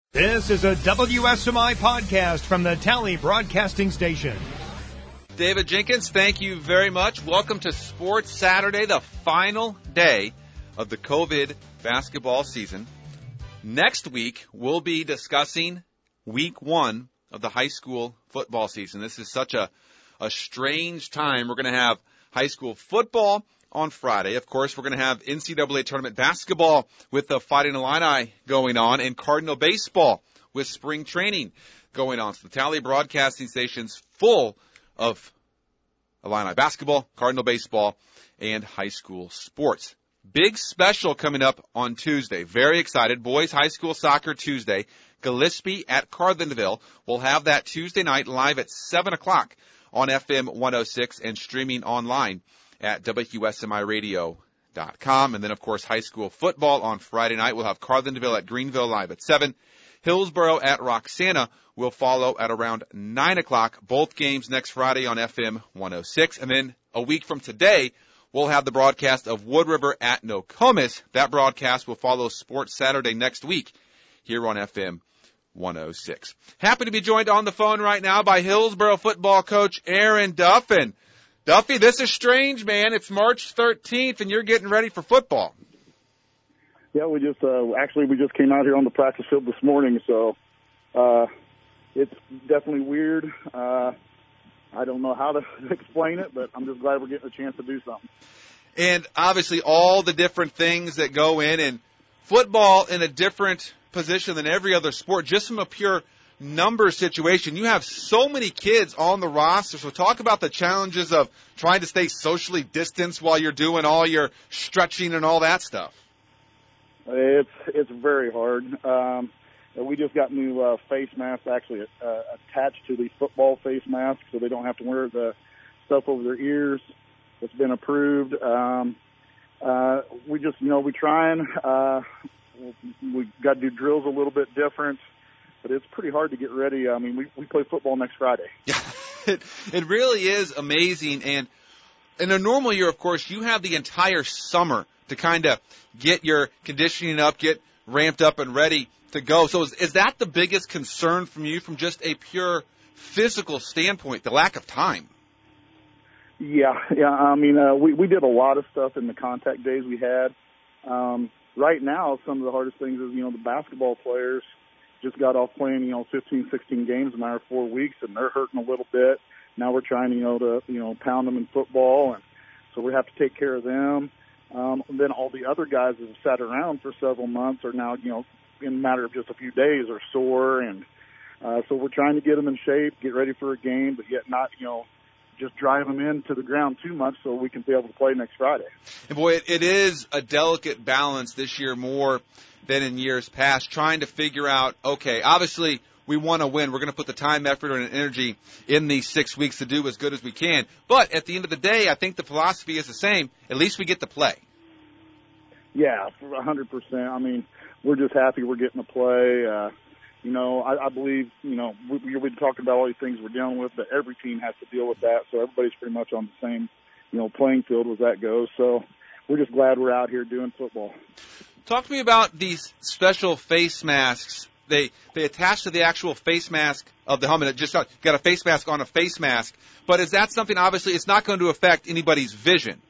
This is a WSMI podcast from the Tally Broadcasting Station. David Jenkins, thank you very much. Welcome to Sports Saturday, the final day of the COVID basketball season. Next week, we'll be discussing week one of the high school football season. This is such a strange time. We're going to have high school football on Friday. Of course, we're going to have NCAA tournament basketball with the Fighting Illini going on and Cardinal baseball with spring training going on. So the Tally Broadcasting Station's full of Illini basketball, Cardinal baseball, and high school sports. Big special coming up on Tuesday. Very excited. Boys high school soccer Tuesday. Gillespie at Carlinville. We'll have that Tuesday night live at 7 o'clock on FM 106 and streaming online at WSMIRadio.com. And then, of course, high school football on Friday night. We'll have Carlinville at Greenville live at 7. Hillsboro at Roxana will follow at around 9 o'clock. Both games next Friday on FM 106. And then a week from today, we'll have the broadcast of Wood River at Nokomis. That broadcast will follow Sports Saturday next week here on FM 106. Happy to be joined on the phone right now by Hillsboro football coach Aaron Duffin. Duffy, this is strange, man. It's March 13th, and you're getting ready for football. Yeah, we just came out here on the practice field this morning, so it's definitely weird. I don't know how to explain it, but I'm just glad we're getting a chance to do something. And obviously all the different things that go in, and football in a different position than every other sport, just from a pure number situation. You have so many kids on the roster, so talk about the challenges of trying to stay socially distanced while you're doing all your stretching and all that stuff. It's very hard. We just got new face masks actually attached to the football face mask, so they don't have to wear the stuff over their ears. It's been approved. We trying. We got to do drills a little bit different. But it's pretty hard to get ready. I mean, we play football next Friday. Yeah, it really is amazing. And in a normal year, of course, you have the entire summer to kind of get your conditioning up, get ramped up and ready to go. So is that the biggest concern from you from just a pure physical standpoint, the lack of time? Yeah. I mean, we did a lot of stuff in the contact days we had. Right now, some of the hardest things is, the basketball players just got off playing, 15, 16 games in a matter of 4 weeks, and they're hurting a little bit. Now we're trying, to pound them in football, and so we have to take care of them. And then all the other guys that have sat around for several months are now, in a matter of just a few days are sore, and so we're trying to get them in shape, get ready for a game, but yet not, just drive them into the ground too much so we can be able to play next Friday. And boy, it is a delicate balance this year more than in years past, trying to figure out, okay, obviously we want to win. We're going to put the time, effort, and energy in these 6 weeks to do as good as we can. But at the end of the day, I think the philosophy is the same. At least we get to play. Yeah, 100%. I mean, we're just happy we're getting to play. I believe, we've been talking about all these things we're dealing with, but every team has to deal with that. So everybody's pretty much on the same, playing field as that goes. So we're just glad we're out here doing football. Talk to me about these special face masks. They attach to the actual face mask of the helmet. It just got a face mask on a face mask. But is that something, obviously, it's not going to affect anybody's vision?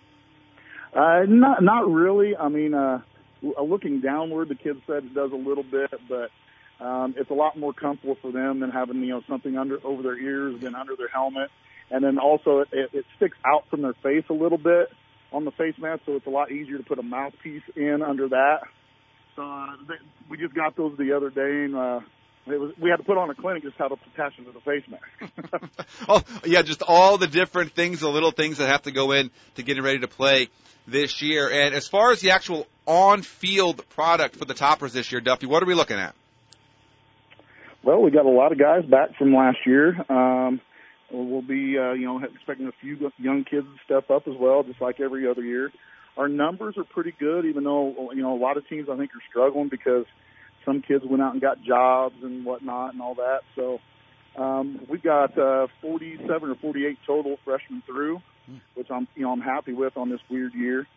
Not really. I mean, looking downward, the kid said it does a little bit, but it's a lot more comfortable for them than having, something over their ears than under their helmet. And then also it sticks out from their face a little bit on the face mask, so it's a lot easier to put a mouthpiece in under that. So we just got those the other day, and we had to put on a clinic just how to attach them to the face mask. Oh, yeah, just all the different things, the little things that have to go in to getting ready to play this year. And as far as the actual on-field product for the Toppers this year, Duffy, what are we looking at? Well, we got a lot of guys back from last year. We'll be, expecting a few young kids to step up as well, just like every other year. Our numbers are pretty good, even though, a lot of teams I think are struggling because some kids went out and got jobs and whatnot and all that. So we've got 47 or 48 total freshmen through, which I'm happy with on this weird year.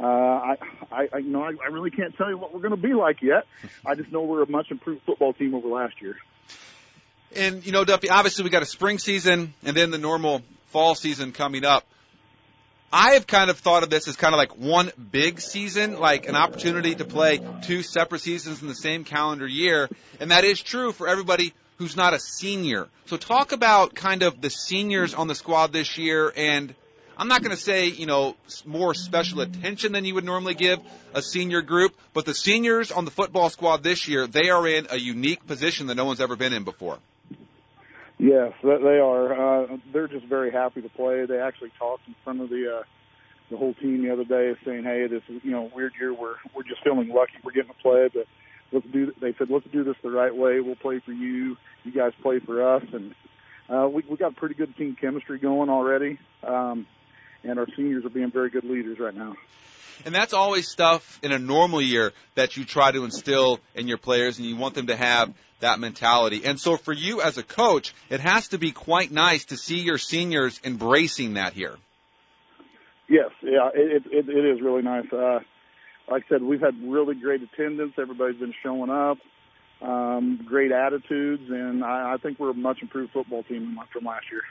I really can't tell you what we're going to be like yet. I just know we're a much improved football team over last year. And, Duffy, obviously we got a spring season and then the normal fall season coming up. I have kind of thought of this as kind of like one big season, like an opportunity to play two separate seasons in the same calendar year. And that is true for everybody who's not a senior. So talk about kind of the seniors on the squad this year, and I'm not going to say, more special attention than you would normally give a senior group, but the seniors on the football squad this year, they are in a unique position that no one's ever been in before. Yes, they are. They're just very happy to play. They actually talked in front of the whole team the other day, saying, "Hey, this is weird year. We're just feeling lucky we're getting to play, but they said let's do this the right way. We'll play for you. You guys play for us." And we got pretty good team chemistry going already, and our seniors are being very good leaders right now. And that's always stuff in a normal year that you try to instill in your players, and you want them to have that mentality. And so for you as a coach, it has to be quite nice to see your seniors embracing that here. Yes, yeah, it is really nice. Like I said, we've had really great attendance. Everybody's been showing up, great attitudes, and I think we're a much improved football team from last year.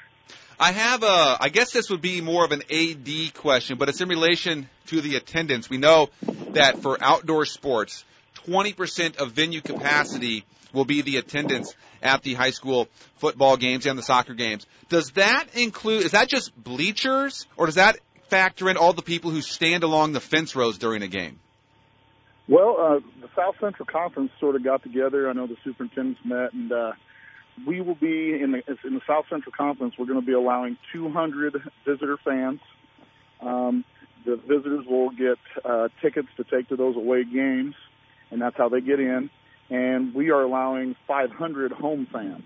I guess this would be more of an AD question, but it's in relation to the attendance. We know that for outdoor sports, 20% of venue capacity will be the attendance at the high school football games and the soccer games. Does that include, is that just bleachers, or does that factor in all the people who stand along the fence rows during a game? Well, the South Central Conference sort of got together. I know the superintendents met, and we will be in the South Central Conference. We're going to be allowing 200 visitor fans. The visitors will get tickets to take to those away games, and that's how they get in. And we are allowing 500 home fans.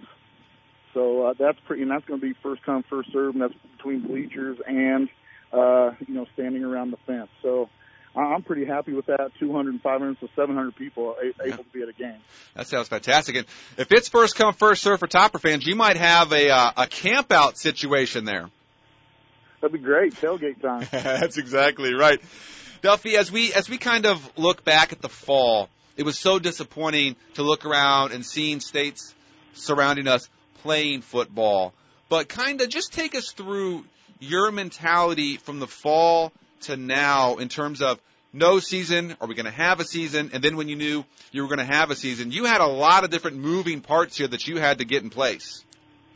So that's and that's going to be first come, first served, and that's between bleachers and standing around the fence. So I'm pretty happy with that. 200 and 500, so 700 people able to be at a game. That sounds fantastic. And if it's first come, first serve for Topper fans, you might have a camp out situation there. That'd be great. Tailgate time. That's exactly right. Duffy, as we kind of look back at the fall, it was so disappointing to look around and seeing states surrounding us playing football. But kind of just take us through your mentality from the fall to now in terms of no season, are we going to have a season? And then when you knew you were going to have a season, you had a lot of different moving parts here that you had to get in place.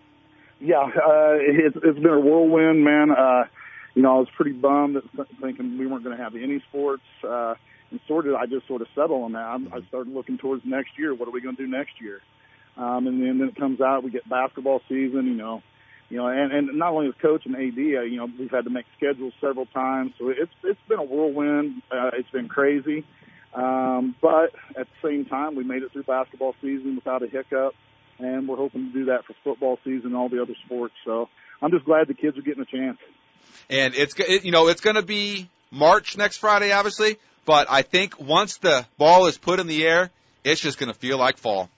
Yeah, it's been a whirlwind, man. I was pretty bummed thinking we weren't going to have any sports. And I just sort of settled on that. I started looking towards next year. What are we going to do next year? And then it comes out, we get basketball season, and not only as coach and AD, we've had to make schedules several times. So it's been a whirlwind. It's been crazy. But at the same time, we made it through basketball season without a hiccup, and we're hoping to do that for football season and all the other sports. So I'm just glad the kids are getting a chance. And it's going to be March next Friday, obviously. But I think once the ball is put in the air, it's just going to feel like fall.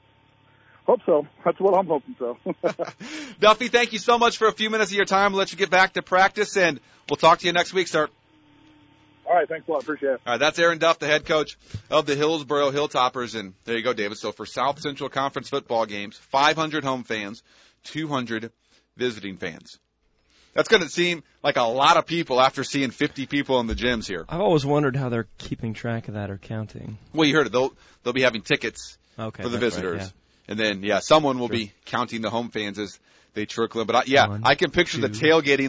Hope so. That's what I'm hoping so. Duffy, thank you so much for a few minutes of your time. We'll let you get back to practice, and we'll talk to you next week, sir. All right, thanks a lot. Appreciate it. All right, that's Aaron Duff, the head coach of the Hillsboro Hilltoppers. And there you go, David. So for South Central Conference football games, 500 home fans, 200 visiting fans. That's going to seem like a lot of people after seeing 50 people in the gyms here. I've always wondered how they're keeping track of that or counting. Well, you heard it. They'll be having tickets for the visitors. Right, yeah. And then, someone will be counting the home fans as they trickle in. But, I can picture the tailgating.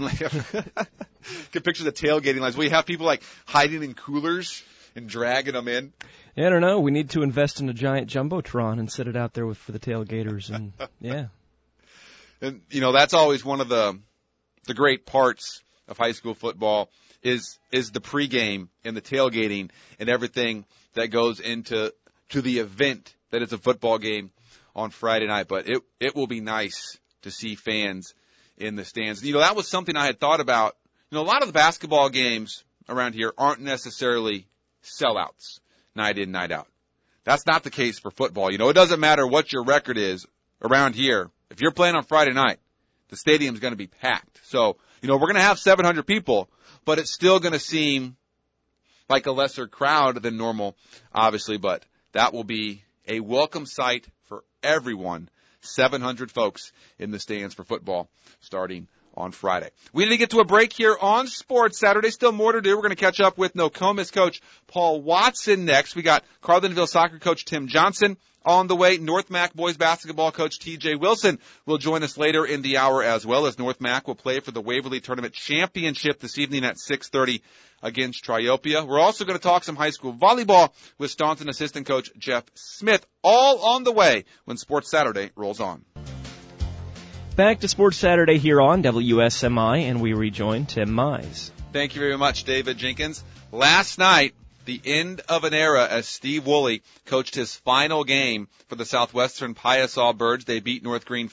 Can picture the tailgating lines. We have people, hiding in coolers and dragging them in. Yeah, I don't know. We need to invest in a giant Jumbotron and set it out there for the tailgaters. And, yeah. And, that's always one of the great parts of high school football is the pregame and the tailgating and everything that goes into the event that is a football game on Friday night. But it will be nice to see fans in the stands. That was something I had thought about. A lot of the basketball games around here aren't necessarily sellouts night in, night out. That's not the case for football. It doesn't matter what your record is around here. If you're playing on Friday night, the stadium's going to be packed. So, we're going to have 700 people, but it's still going to seem like a lesser crowd than normal, obviously, but that will be a welcome sight for everyone. 700 folks in the stands for football starting on Friday. We need to get to a break here on Sports Saturday. Still more to do. We're going to catch up with Nokomis coach Paul Watson next. We got Carlinville soccer coach Tim Johnson on the way. North Mac boys basketball coach TJ Wilson will join us later in the hour, as well as North Mac will play for the Waverly Tournament Championship this evening at 6:30 against Triopia. We're also going to talk some high school volleyball with Staunton assistant coach Jeff Smith, all on the way when Sports Saturday rolls on. Back to Sports Saturday here on WSMI, and we rejoin Tim Mize. Thank you very much, David Jenkins. Last night, the end of an era as Steve Woolley coached his final game for the Southwestern Piasaw Birds. They beat North Green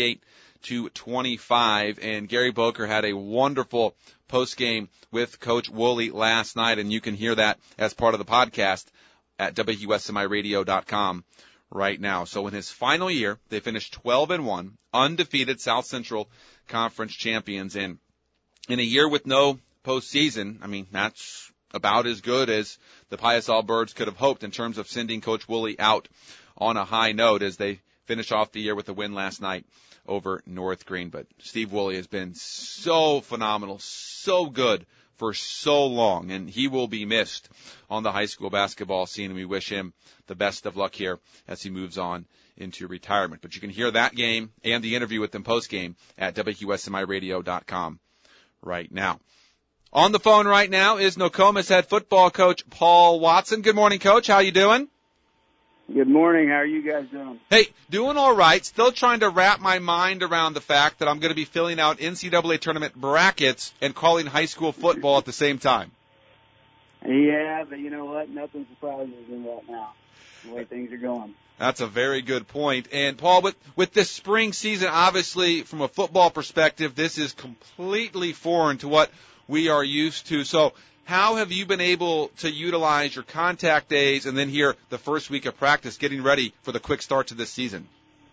58-25, and Gary Boker had a wonderful postgame with Coach Woolley last night, and you can hear that as part of the podcast at WSMIRadio.com. right now. So in his final year, they finished 12-1, undefeated South Central Conference champions. And in a year with no postseason, I mean, that's about as good as the Piasaw Birds could have hoped in terms of sending Coach Woolley out on a high note as they finish off the year with a win last night over North Green. But Steve Woolley has been so phenomenal, so good for so long, and he will be missed on the high school basketball scene, and we wish him the best of luck here as he moves on into retirement. But you can hear that game and the interview with them post-game at WSMIRadio.com right now. On the phone right now is Nokomis head football coach Paul Watson. Good morning, Coach. How you doing? Good morning. How are you guys doing? Hey, doing all right. Still trying to wrap my mind around the fact that I'm going to be filling out NCAA tournament brackets and calling high school football at the same time. Yeah, but you know what? Nothing surprises me right now, the way things are going. That's a very good point. And, Paul, with this spring season, obviously, from a football perspective, this is completely foreign to what we are used to. So how have you been able to utilize your contact days and then here the first week of practice getting ready for the quick start to this season?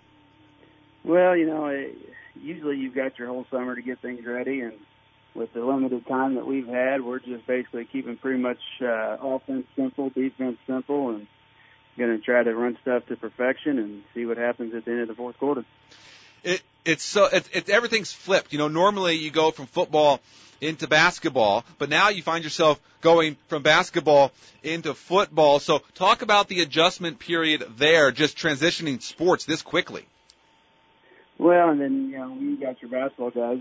Well, you know, usually you've got your whole summer to get things ready, and with the limited time that we've had, we're just basically keeping pretty much offense simple, defense simple, and going to try to run stuff to perfection and see what happens at the end of the fourth quarter. It's everything's flipped. You know, normally you go from football into basketball, but now you find yourself going from basketball into football. So talk about the adjustment period there, just transitioning sports this quickly. Well, and then, you know, you got your basketball guys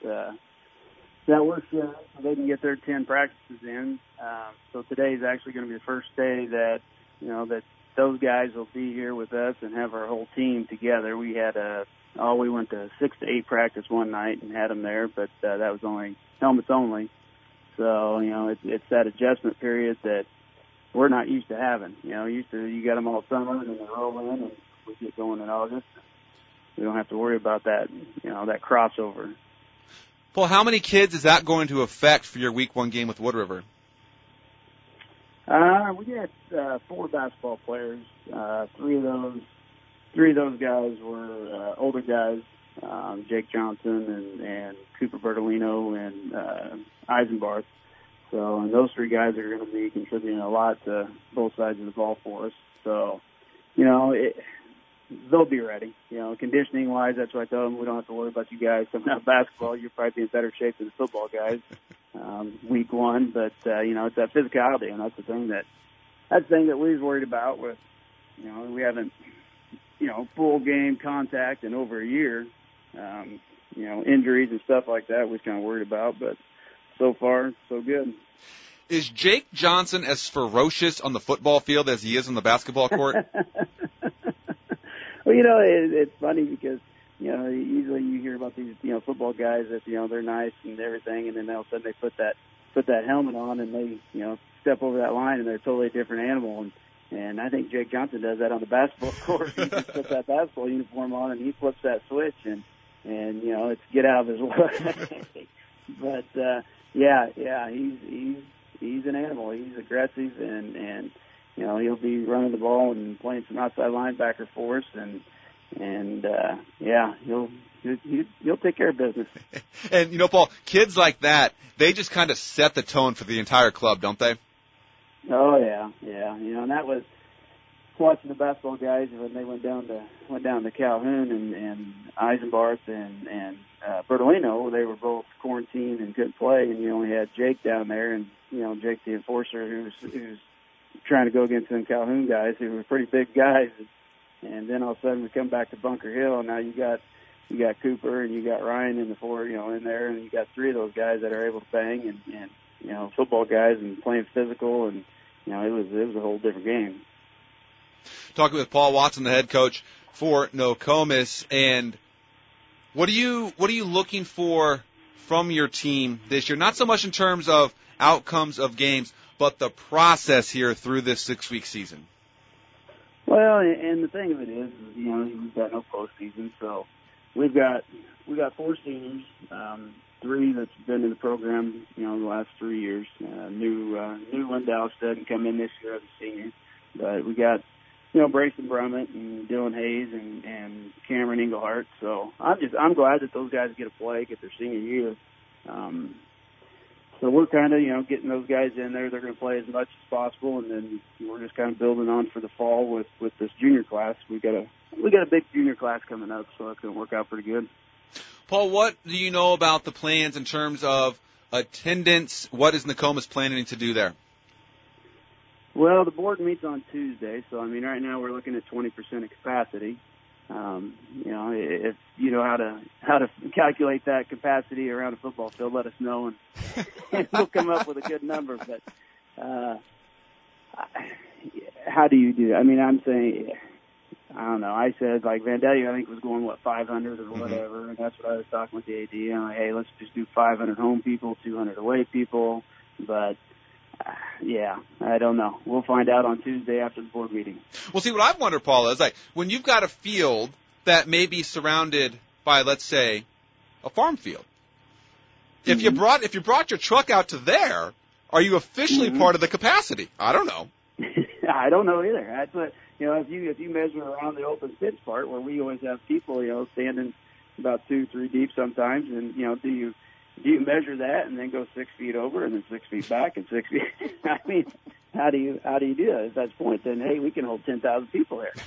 that work so they can get their 10 practices in. So today is actually going to be the first day that, you know, that those guys will be here with us and have our whole team together. We had we went to 6 to 8 practice one night and had them there, but that was only helmets only. So, you know, it's that adjustment period that we're not used to having. You know, you got them all summer and then they roll in and we get going in August. We don't have to worry about that, you know, that crossover. Paul, how many kids is that going to affect for your week 1 game with Wood River? We got 4 basketball players. Three of those guys were older guys, Jake Johnson and Cooper Bertolino and Eisenbarth. So, and those 3 guys are going to be contributing a lot to both sides of the ball for us. So, you know, they'll be ready. You know, conditioning-wise, that's what I told them. We don't have to worry about you guys coming out of basketball. You'll probably be in better shape than the football guys week 1. But, you know, it's that physicality, and that's the thing that we was worried about with, you know, we haven't, you know, full game contact in over a year. You know, injuries and stuff like that we was kind of worried about, but so far, so good. Is Jake Johnson as ferocious on the football field as he is on the basketball court? Well, you know, it's funny because, you know, usually you hear about these, you know, football guys that, you know, they're nice and everything, and then all of a sudden they put that helmet on and they, you know, step over that line and they're a totally different animal. And I think Jake Johnson does that on the basketball court. He just puts that basketball uniform on and he flips that switch and you know, it's get out of his way. But yeah, he's an animal. He's aggressive and you know, he'll be running the ball and playing some outside linebacker for us and yeah, he'll take care of business. And you know, Paul, kids like that, they just kind of set the tone for the entire club, don't they? Oh yeah. And that was watching the basketball guys when they went down to Calhoun and Eisenbarth and Bertolino. They were both quarantined and couldn't play, and you only had Jake down there, and Jake the enforcer who's trying to go against them Calhoun guys who were pretty big guys. And then all of a sudden we come back to Bunker Hill, and now you got Cooper and you got Ryan in the four, in there, and you got three of those guys that are able to bang and football guys and playing physical, and it was a whole different game. Talking with Paul Watson, the head coach for Nokomis, and what are you looking for from your team this year? Not so much in terms of outcomes of games, but the process here through this 6-week season. Well, and the thing of it is, we've got no postseason, so we got 4 seniors, 3 that's been in the program, the last 3 years. New Lindell didn't come in this year as a senior, but we got Brayson Brummett and Dylan Hayes and Cameron Englehart. So I'm glad that those guys get to play, get their senior year. So we're kind of, getting those guys in there. They're going to play as much as possible, and then we're just kind of building on for the fall with this junior class. We got a big junior class coming up, so it's going to work out pretty good. Paul, what do you know about the plans in terms of attendance? What is Nokomis planning to do there? Well, the board meets on Tuesday, so right now we're looking at 20% of capacity. If you know how to calculate that capacity around a football field, let us know, and we'll come up with a good number. But how do you do that? I'm saying, I don't know. I said like Vandalia, I think was going 500 or whatever, and that's what I was talking with the AD. Hey, let's just do 500 home people, 200 away people, but. Yeah, I don't know. We'll find out on Tuesday after the board meeting. Well, see, what I've wondered, Paul, is like when you've got a field that may be surrounded by, let's say, a farm field. If you brought your truck out to there, are you officially part of the capacity? I don't know. I don't know either. That's what if you measure around the open pitch part where we always have people standing about 2-3 deep sometimes, and do you measure that and then go 6 feet over and then 6 feet back and 6 feet? How do you do that? If that's the point, then hey, we can hold 10,000 people there.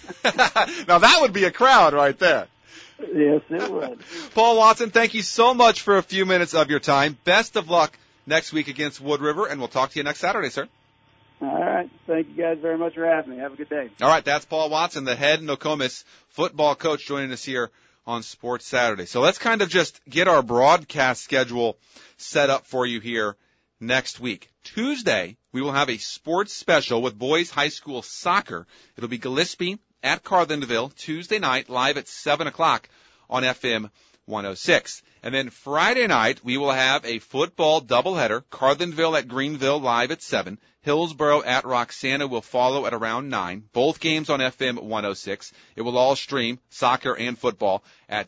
Now that would be a crowd right there. Yes, it would. Paul Watson, thank you so much for a few minutes of your time. Best of luck next week against Wood River, and we'll talk to you next Saturday, sir. All right. Thank you guys very much for having me. Have a good day. All right, that's Paul Watson, the head Nokomis football coach, joining us here on Sports Saturday. So let's kind of just get our broadcast schedule set up for you here next week. Tuesday, we will have a sports special with boys high school soccer. It'll be Gillespie at Carlinville Tuesday night, live at 7 o'clock on FM 106. And then Friday night, we will have a football doubleheader. Carlinville at Greenville, live at 7. Hillsboro at Roxana will follow at around 9. Both games on FM 106. It will all stream, soccer and football, at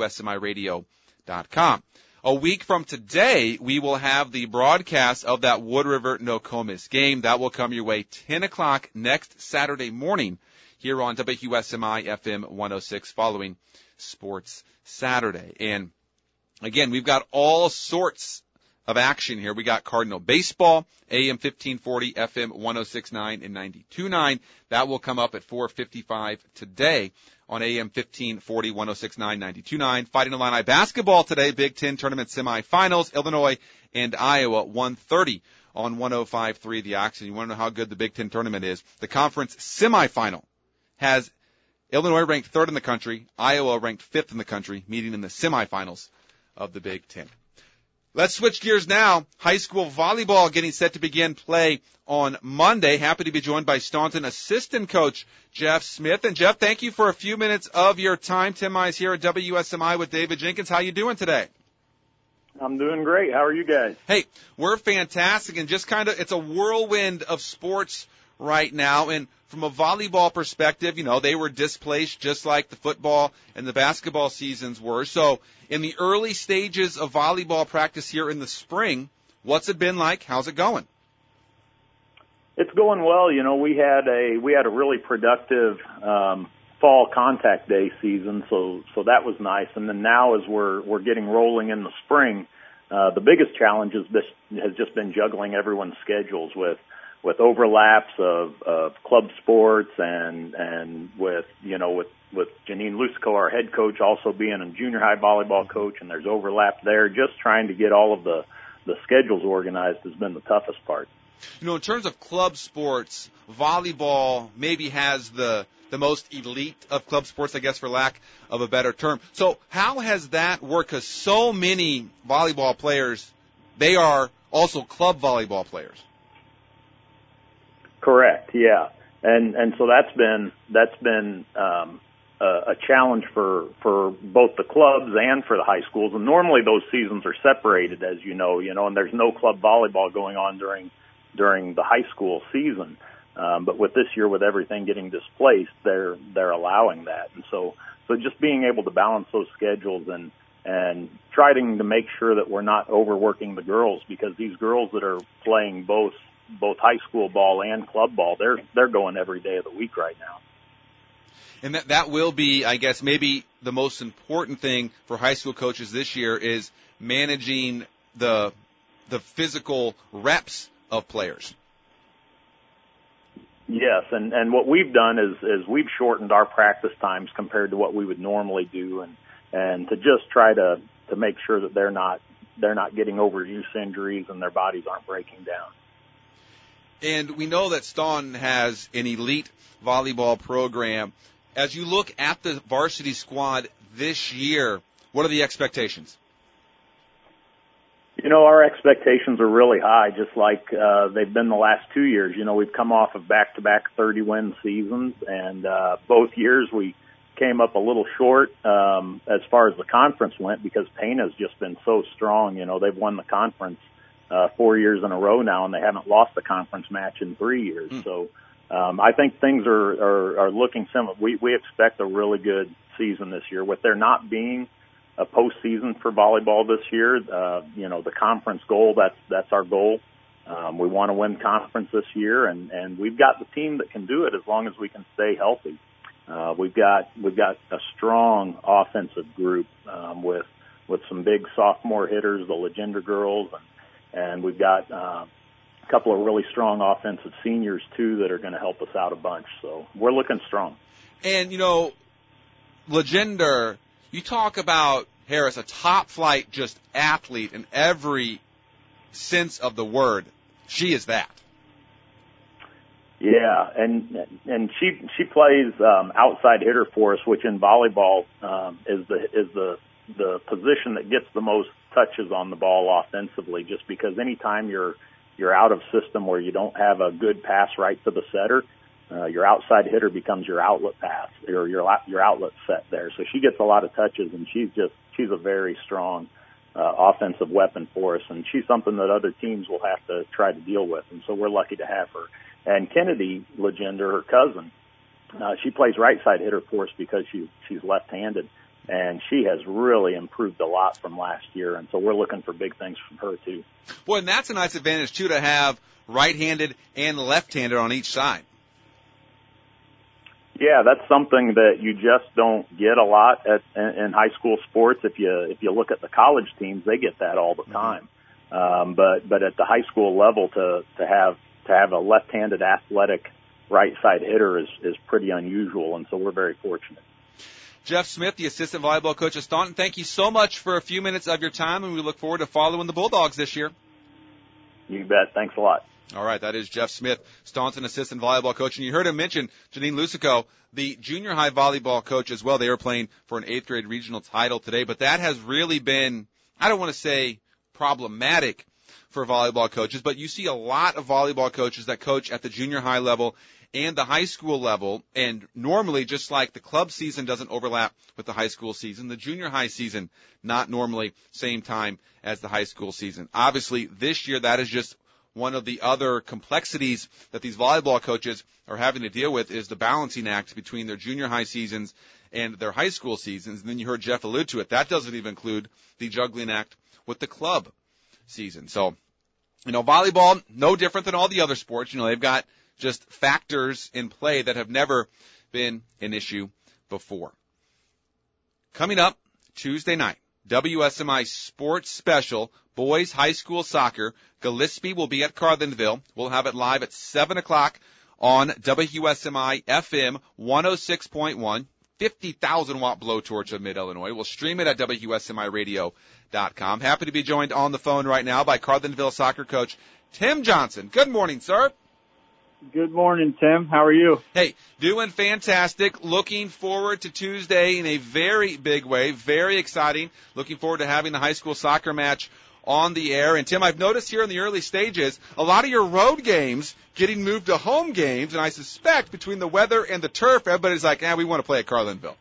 WUSMIRadio.com. A week from today, we will have the broadcast of that Wood River Nokomis game. That will come your way 10 o'clock next Saturday morning here on WUSMI FM 106 following Sports Saturday. And again, we've got all sorts of action here. We got Cardinal baseball, AM 1540, FM 106.9 and 92.9. That will come up at 4:55 today on AM 1540, 106.9, 92.9. Fighting Illini basketball today, Big Ten tournament semifinals, Illinois and Iowa, 1:30 on 105.3 The Oxygen. You want to know how good the Big Ten tournament is? The conference semifinal has Illinois ranked 3rd in the country, Iowa ranked 5th in the country, meeting in the semifinals of the Big Ten. Let's switch gears now. High school volleyball getting set to begin play on Monday. Happy to be joined by Staunton assistant coach Jeff Smith. And Jeff, thank you for a few minutes of your time. Tim Mize here at WSMI with David Jenkins. How you doing today? I'm doing great. How are you guys? Hey, we're fantastic, and just kind of, it's a whirlwind of sports right now. And from a volleyball perspective, they were displaced just like the football and the basketball seasons were. So in the early stages of volleyball practice here in the spring, what's it been like? How's it going? It's going well. We had a really productive fall contact day season, so that was nice. And then now as we're getting rolling in the spring, the biggest challenge has just been juggling everyone's schedules with with overlaps of club sports and with Janine Lusico, our head coach, also being a junior high volleyball coach, and there's overlap there. Just trying to get all of the schedules organized has been the toughest part. In terms of club sports, volleyball maybe has the most elite of club sports, I guess, for lack of a better term. So how has that worked? Because so many volleyball players, they are also club volleyball players. Correct. Yeah. And so that's been a challenge for both the clubs and for the high schools. And normally those seasons are separated, as you know, and there's no club volleyball going on during the high school season. But with this year, with everything getting displaced, they're allowing that. And so just being able to balance those schedules and trying to make sure that we're not overworking the girls, because these girls that are playing both high school ball and club ball, they're going every day of the week right now. And that will be, I guess, maybe the most important thing for high school coaches this year is managing the physical reps of players. Yes, and what we've done is we've shortened our practice times compared to what we would normally do, and to just try to make sure that they're not getting overuse injuries and their bodies aren't breaking down. And we know that Staunton has an elite volleyball program. As you look at the varsity squad this year, what are the expectations? Our expectations are really high, just like they've been the last 2 years. We've come off of back-to-back 30-win seasons, and both years we came up a little short as far as the conference went, because Payne has just been so strong. They've won the conference 4 years in a row now, and they haven't lost a conference match in 3 years. So I think things are looking similar. We expect a really good season this year. With there not being a postseason for volleyball this year, the conference goal, that's our goal. We want to win conference this year, and we've got the team that can do it as long as we can stay healthy. We've got a strong offensive group with some big sophomore hitters, the Legender girls, and we've got a couple of really strong offensive seniors too that are going to help us out a bunch. So we're looking strong. And Legender, you talk about Harris, a top flight just athlete in every sense of the word. She is that. Yeah, and she plays outside hitter for us, which in volleyball is the position that gets the most touches on the ball offensively, just because anytime you're out of system where you don't have a good pass right to the setter, your outside hitter becomes your outlet pass or your outlet set there. So she gets a lot of touches, and she's a very strong offensive weapon for us, and she's something that other teams will have to try to deal with, and so we're lucky to have her. And Kennedy Legender, her cousin, she plays right side hitter for us because she's left-handed, and she has really improved a lot from last year, and so we're looking for big things from her too. Well, and that's a nice advantage too, to have right-handed and left-handed on each side. Yeah, that's something that you just don't get a lot in high school sports. If you look at the college teams, they get that all the time. But at the high school level, to have a left-handed athletic right side hitter is pretty unusual, and so we're very fortunate. Jeff Smith, the assistant volleyball coach of Staunton, thank you so much for a few minutes of your time, and we look forward to following the Bulldogs this year. You bet. Thanks a lot. All right, that is Jeff Smith, Staunton assistant volleyball coach. And you heard him mention Janine Lusico, the junior high volleyball coach as well. They are playing for an 8th grade regional title today, but that has really been, I don't want to say problematic for volleyball coaches, but you see a lot of volleyball coaches that coach at the junior high level and the high school level, and normally, just like the club season doesn't overlap with the high school season, the junior high season not normally same time as the high school season. Obviously, this year that is just one of the other complexities that these volleyball coaches are having to deal with, is the balancing act between their junior high seasons and their high school seasons. And then you heard Jeff allude to it. That doesn't even include the juggling act with the club season. So, volleyball, no different than all the other sports. They've got just factors in play that have never been an issue before. Coming up Tuesday night, WSMI Sports Special, Boys High School Soccer. Gillespie will be at Carlinville. We'll have it live at 7 o'clock on WSMI FM 106.1, 50,000-watt blowtorch of Mid-Illinois. We'll stream it at WSMIRadio.com. Happy to be joined on the phone right now by Carlinville soccer coach Tim Johnson. Good morning, sir. Good morning, Tim. How are you? Hey, doing fantastic. Looking forward to Tuesday in a very big way. Very exciting. Looking forward to having the high school soccer match on the air. And, Tim, I've noticed here in the early stages, a lot of your road games getting moved to home games. And I suspect between the weather and the turf, everybody's like, we want to play at Carlinville.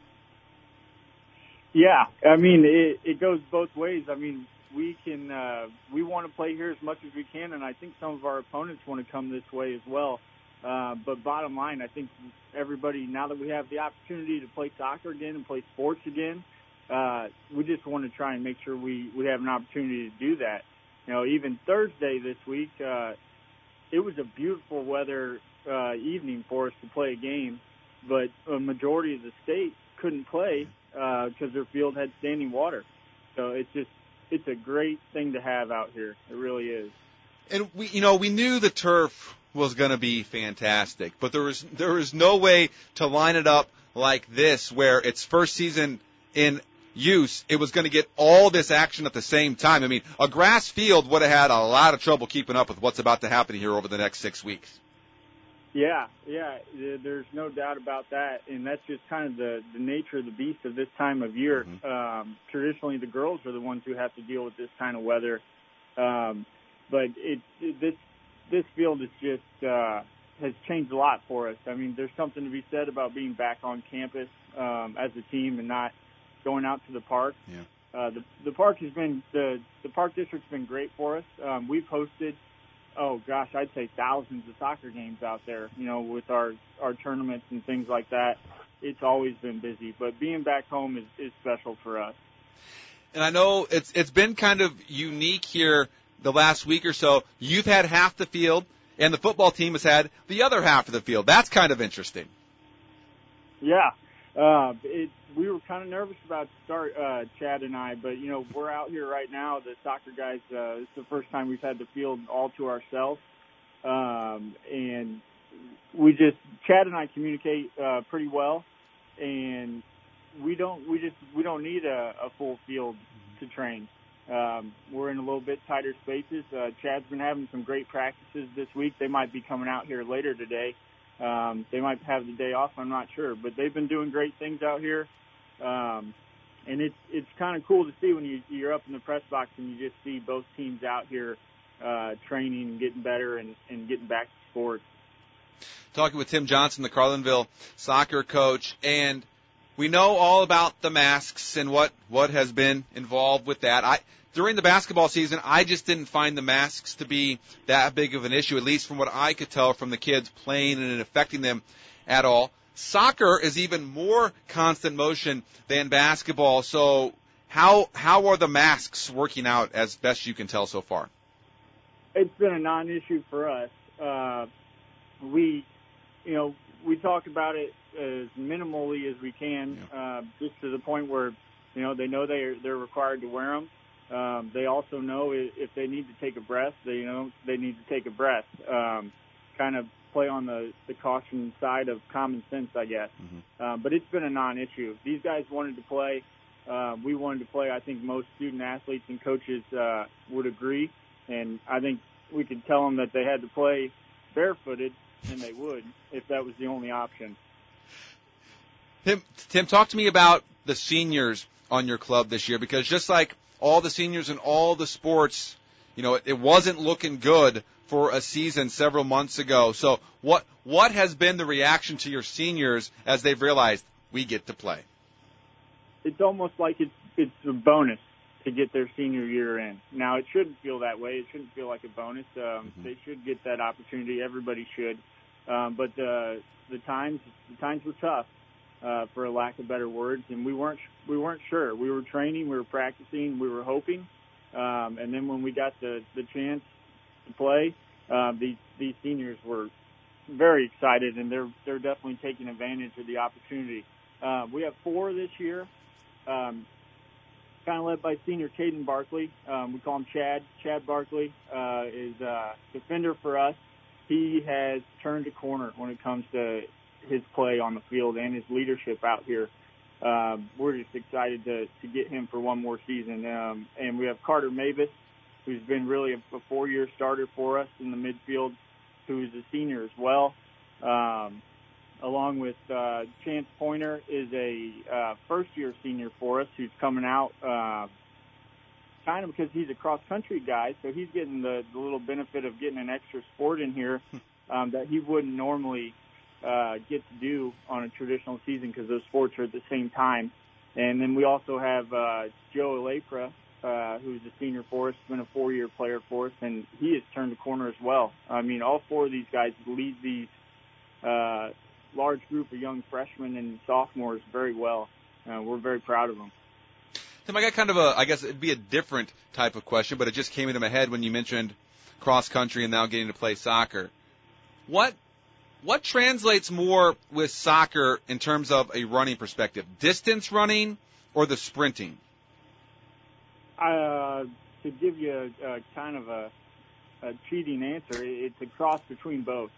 Yeah, I mean, it goes both ways. I mean, we want to play here as much as we can, and I think some of our opponents want to come this way as well. But bottom line, I think everybody, now that we have the opportunity to play soccer again and play sports again, we just want to try and make sure we have an opportunity to do that. You know, even Thursday this week, it was a beautiful weather evening for us to play a game, but a majority of the state couldn't play because their field had standing water. So it's a great thing to have out here. It really is. And we knew the turf was going to be fantastic, but there was no way to line it up like this, where its first season in use, it was going to get all this action at the same time. I mean, a grass field would have had a lot of trouble keeping up with what's about to happen here over the next 6 weeks. Yeah, there's no doubt about that, and that's just kind of the nature of the beast of this time of year. Mm-hmm. Traditionally, the girls are the ones who have to deal with this kind of weather, but this field is just has changed a lot for us. I mean, there's something to be said about being back on campus as a team and not going out to the park. Yeah. The park has been the park district's been great for us. We've hosted, I'd say thousands of soccer games out there, with our tournaments and things like that. It's always been busy, but being back home is special for us. And I know it's been kind of unique here the last week or so. You've had half the field, and the football team has had the other half of the field. That's kind of interesting. Yeah. We were kind of nervous about the start, Chad and I, but, we're out here right now. The soccer guys, it's the first time we've had the field all to ourselves. And Chad and I communicate pretty well, and we don't need a full field to train. We're in a little bit tighter spaces. Chad's been having some great practices this week. They might be coming out here later today. They might have the day off, I'm not sure, but they've been doing great things out here. And it's kind of cool to see when you're up in the press box and you just see both teams out here training and getting better and getting back to sports. Talking with Tim Johnson, the Carlinville soccer coach, and we know all about the masks and what has been involved with that. During the basketball season, I just didn't find the masks to be that big of an issue, at least from what I could tell from the kids playing and it affecting them at all. Soccer is even more constant motion than basketball. So how are the masks working out as best you can tell so far? It's been a non-issue for us. We talk about it as minimally as we can, just to the point where, they know they're required to wear them. They also know if they need to take a breath, they need to take a breath. Kind of play on the caution side of common sense, I guess. Mm-hmm. But it's been a non-issue. These guys wanted to play. We wanted to play. I think most student athletes and coaches would agree. And I think we could tell them that they had to play barefooted, and they would if that was the only option. Tim, talk to me about the seniors on your club this year, because just like all the seniors in all the sports, it wasn't looking good for a season several months ago. So what has been the reaction to your seniors as they've realized we get to play? It's almost like it's a bonus to get their senior year in. Now, it shouldn't feel that way. It shouldn't feel like a bonus. They should get that opportunity. Everybody should. But the times were tough, for a lack of better words, and we weren't sure. We were training, we were practicing, we were hoping, and then when we got the chance to play, these seniors were very excited, and they're definitely taking advantage of the opportunity. We have 4 this year. Kind kind of led by senior Caden Barkley. We call him Chad. Chad Barkley is a defender for us. He has turned a corner when it comes to his play on the field and his leadership out here. We're just excited to get him for one more season. And we have Carter Mavis, who's been really a 4-year starter for us in the midfield, who's a senior as well. Along with Chance Pointer is a first-year senior for us who's coming out kind of because he's a cross-country guy, so he's getting the little benefit of getting an extra sport in here that he wouldn't normally get to do on a traditional season because those sports are at the same time. And then we also have Joe Alepra, who's a senior for us, been a 4-year player for us, and he has turned the corner as well. I mean, all 4 of these guys lead these large group of young freshmen and sophomores very well. We're very proud of them. Tim, I got kind of I guess it'd be a different type of question, but it just came into my head when you mentioned cross country and now getting to play soccer. What translates more with soccer in terms of a running perspective, distance running or the sprinting? To give you a kind of a cheating answer, it's a cross between both.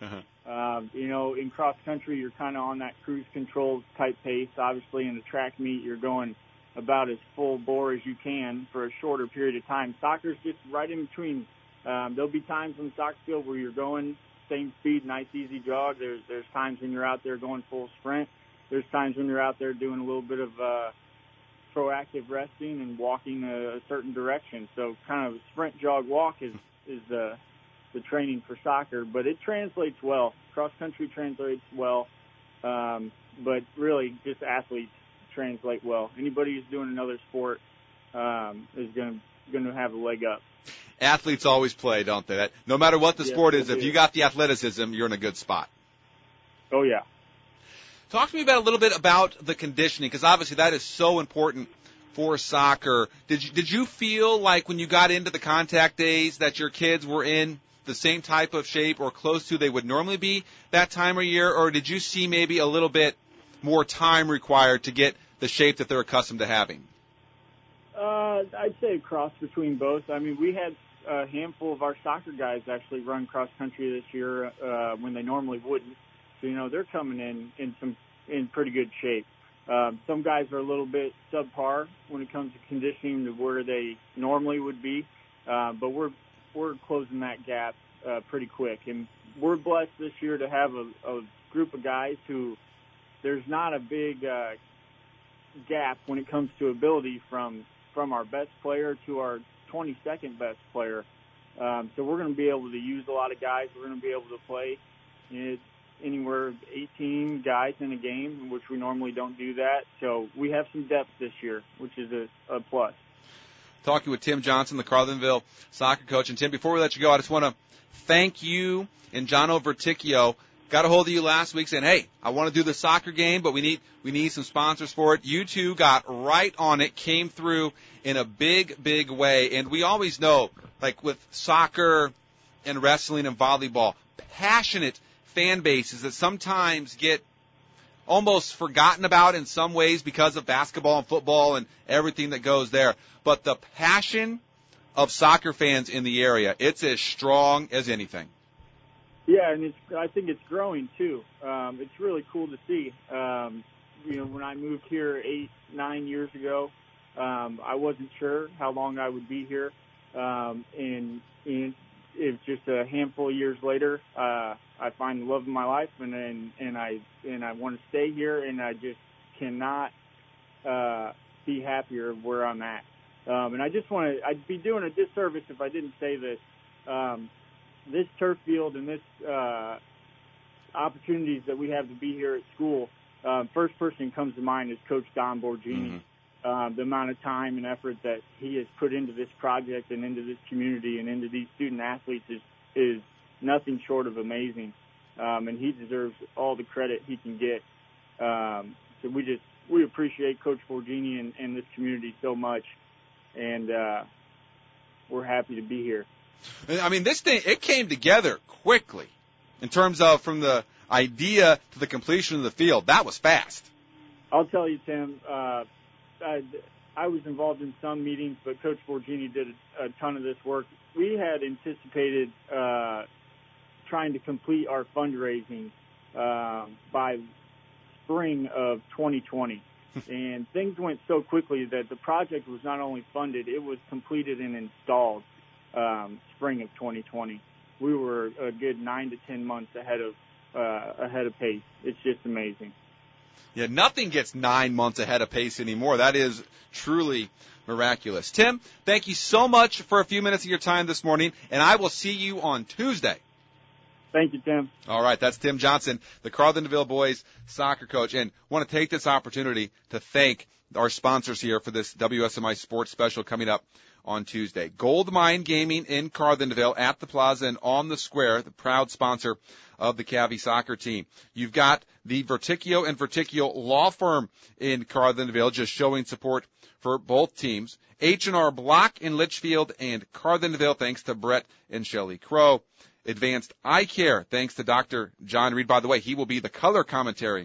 In cross country, you're kind of on that cruise control type pace. Obviously, in the track meet, you're going about as full bore as you can for a shorter period of time. Soccer's just right in between. There'll be times on the soccer field where you're going same speed, nice easy jog. There's times when you're out there going full sprint. There's times when you're out there doing a little bit of proactive resting and walking a certain direction. So kind of sprint, jog, walk is the training for soccer, but it translates well. Cross country translates well, but really just athletes translate well. Anybody who's doing another sport is going to have a leg up. Athletes always play, don't they? No matter what the sport is, if you got the athleticism, you're in a good spot. Oh yeah. Talk to me about a little bit about the conditioning, because obviously that is so important for soccer. Did you feel like when you got into the contact days that your kids were in the same type of shape or close to they would normally be that time of year, or did you see maybe a little bit more time required to get the shape that they're accustomed to having? I'd say a cross between both. I mean, we had a handful of our soccer guys actually run cross country this year when they normally wouldn't. So, they're coming in pretty good shape. Some guys are a little bit subpar when it comes to conditioning to where they normally would be, but we're closing that gap pretty quick. And we're blessed this year to have a group of guys who there's not a big gap when it comes to ability from our best player to our 22nd best player. So we're going to be able to use a lot of guys. We're going to be able to play anywhere 18 guys in a game, which we normally don't do that. So we have some depth this year, which is a plus. Talking with Tim Johnson, the Carlinville soccer coach. And, Tim, before we let you go, I just want to thank you and Jono Verticchio. Got a hold of you last week saying, hey, I want to do the soccer game, but we need some sponsors for it. You two got right on it, came through in a big, big way. And we always know, like with soccer and wrestling and volleyball, passionate fan bases that sometimes get almost forgotten about in some ways because of basketball and football and everything that goes there. But the passion of soccer fans in the area, it's as strong as anything. Yeah, and I think it's growing too. It's really cool to see. When I moved here 8-9 years ago, I wasn't sure how long I would be here, and it's just a handful of years later, I find the love of my life, and I want to stay here, and I just cannot be happier where I'm at. And I'd be doing a disservice if I didn't say this. This turf field and this opportunities that we have to be here at school, first person that comes to mind is Coach Don Borgini. Mm-hmm. The amount of time and effort that he has put into this project and into this community and into these student athletes is nothing short of amazing. And he deserves all the credit he can get. So we appreciate Coach Borgini and this community so much, and we're happy to be here. I mean, this thing, it came together quickly in terms of from the idea to the completion of the field. That was fast. I'll tell you, Tim, I was involved in some meetings, but Coach Borgini did a ton of this work. We had anticipated trying to complete our fundraising by spring of 2020. And things went so quickly that the project was not only funded, it was completed and installed spring of 2020. We were a good 9 to 10 months ahead of pace. It's just amazing. Yeah, nothing gets 9 months ahead of pace anymore. That is truly miraculous. Tim, thank you so much for a few minutes of your time this morning, and I will see you on Tuesday. Thank you, Tim. All right, that's Tim Johnson, the Carlinville boys soccer coach, and want to take this opportunity to thank our sponsors here for this WSMI Sports Special coming up on Tuesday. Gold Mine Gaming in Carlinville at the Plaza and on the Square, the proud sponsor of the Cavy soccer team. You've got the Verticchio and Verticchio Law Firm in Carlinville just showing support for both teams. H&R Block in Litchfield and Carlinville, thanks to Brett and Shelley Crow. Advanced Eye Care, thanks to Dr. John Reed. By the way, he will be the color commentator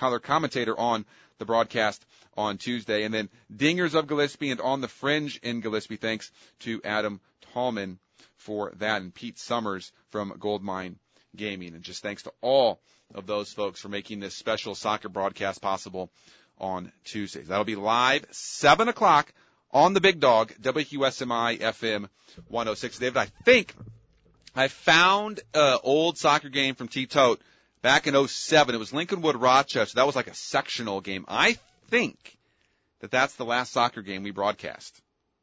on the broadcast on Tuesday. And then Dingers of Gillespie and On the Fringe in Gillespie, thanks to Adam Tallman for that, and Pete Summers from Goldmine Gaming. And just thanks to all of those folks for making this special soccer broadcast possible on Tuesdays. That'll be live 7 o'clock on the Big Dog, WQSMI FM 106. David, I think I found an old soccer game from T-Tote back in 2007. It was Lincolnwood Rochester. That was like a sectional game. I think that's the last soccer game we broadcast.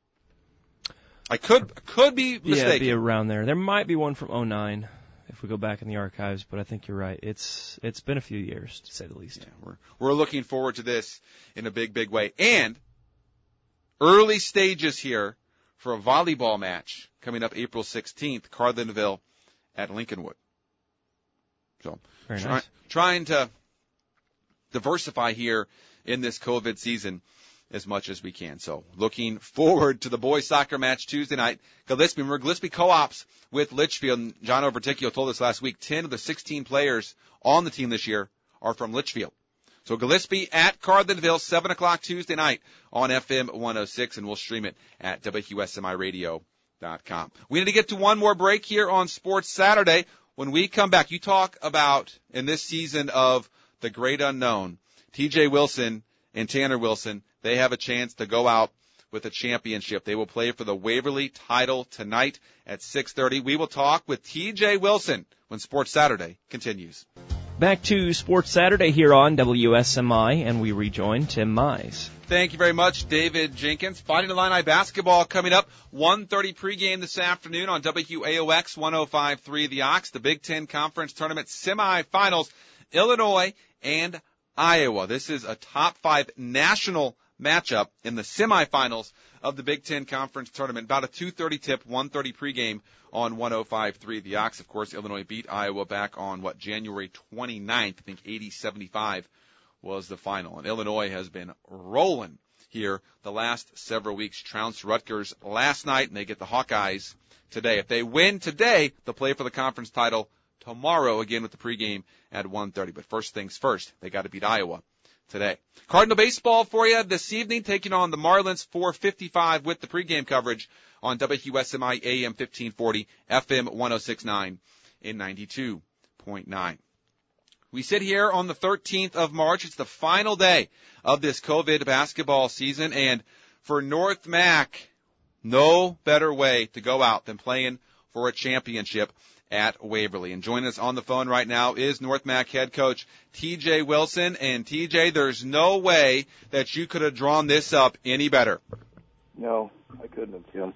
I could be mistaken. Yeah, it'd be around there. There might be one from 2009 if we go back in the archives, but I think you're right. It's been a few years, to say the least. Yeah, we're looking forward to this in a big, big way. And early stages here for a volleyball match coming up April 16th, Carlinville at Lincolnwood. So very nice. Trying to diversify here in this COVID season as much as we can. So looking forward to the boys soccer match Tuesday night. Gillespie, remember Gillespie co-ops with Litchfield. And John Overticchio told us last week 10 of the 16 players on the team this year are from Litchfield. So Gillespie at Carlinville, 7 o'clock Tuesday night on FM 106, and we'll stream it at WQSMIRadio.com. We need to get to one more break here on Sports Saturday. When we come back, you talk about, in this season of the great unknown, TJ Wilson and Tanner Wilson, they have a chance to go out with a championship. They will play for the Waverly title tonight at 6:30. We will talk with TJ Wilson when Sports Saturday continues. Back to Sports Saturday here on WSMI, and we rejoin Tim Mize. Thank you very much, David Jenkins. Fighting Illini basketball coming up. 1:30 pregame this afternoon on WAOX 105.3 The Ox. The Big Ten Conference Tournament semifinals, Illinois and Iowa. This is a top 5 national matchup in the semifinals of the Big Ten Conference Tournament. About a 2:30 tip, 1:30 pregame on 105.3 The Ox. Of course, Illinois beat Iowa back on, January 29th. I think 80-75 was the final. And Illinois has been rolling here the last several weeks. Trounced Rutgers last night, and they get the Hawkeyes today. If they win today, they'll play for the conference title tomorrow, again with the pregame at 1:30. But first things first, they got to beat Iowa today. Cardinal baseball for you this evening, taking on the Marlins, 4:55 with the pregame coverage on WQSMI AM 1540, FM 106.9 and 92.9. We sit here on the 13th of March. It's the final day of this COVID basketball season, and for North Mac, no better way to go out than playing for a championship at Waverly. And joining us on the phone right now is North Mac head coach TJ Wilson. And TJ, there's no way that you could have drawn this up any better. No, I couldn't have, Tim.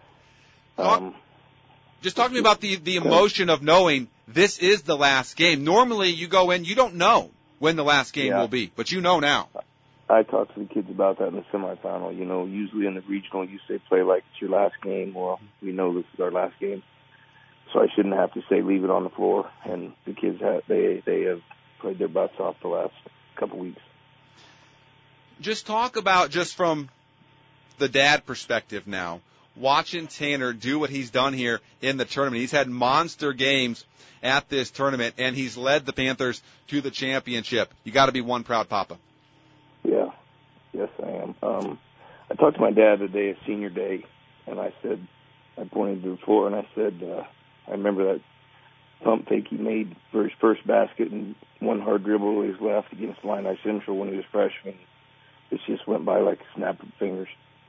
Just talk to me about the emotion of knowing this is the last game. Normally you go in, you don't know when the last game will be, but you know now. I talked to the kids about that in the semifinal. You know, usually in the regional you say play like it's your last game. Well, we know this is our last game. So I shouldn't have to say leave it on the floor. And the kids they have played their butts off the last couple weeks. Just talk about, just from the dad perspective now, watching Tanner do what he's done here in the tournament. He's had monster games at this tournament, and he's led the Panthers to the championship. You got to be one proud papa. Yeah, yes I am. I talked to my dad the day of senior day, and I pointed to the floor, and I said, I remember that pump fake he made for his first basket and one hard dribble with his left against Illini Central when he was a freshman. It just went by like a snap of fingers.